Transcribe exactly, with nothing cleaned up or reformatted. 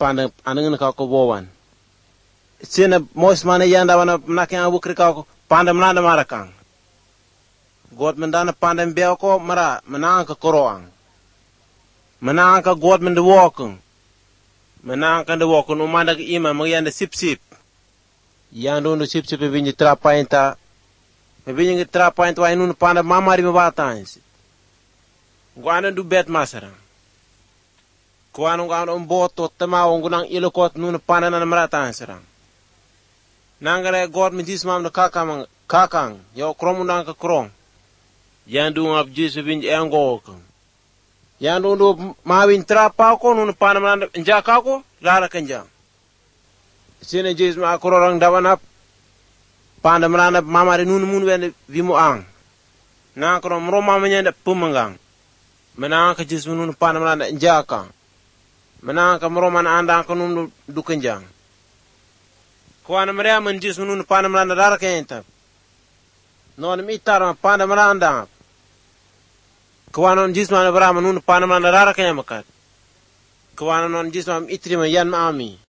panda anengin ka ko bowan sina mos mana yanda wana nakin abukri ka ko panda mnanda marakang god mendana panda mbeo ko mara menang ka koroang menang ka god mende wokung menang ka de wokung umanda ka ima magyanda sip sip yando no sip sip binyi trapainta binyi trapainta wa inu panda mamari mabatans guana du bet masarang kuano ngano mboto tama ngunang ilokot nun panana na maratan serang nangare god mi jis mam na kakang kakang yo kromu nang ka krong yandu ngap jis bin engo ko yandu ndo mawin trapa ko nun panana na njaka ko lara kanja sene jis ma kororang dawana panda marana mamare nun mun wen vimu ang na krom roma manyanda pumangang menang ka jis nun panana na njaka menang ka mroman anda ka num du kenjang ko an mrea man jis nun panam landa dar kenta non mi tar panam landa ko an jis man bra man nun panam landa dar kenta makat ko an non jis man itri man yan ma ami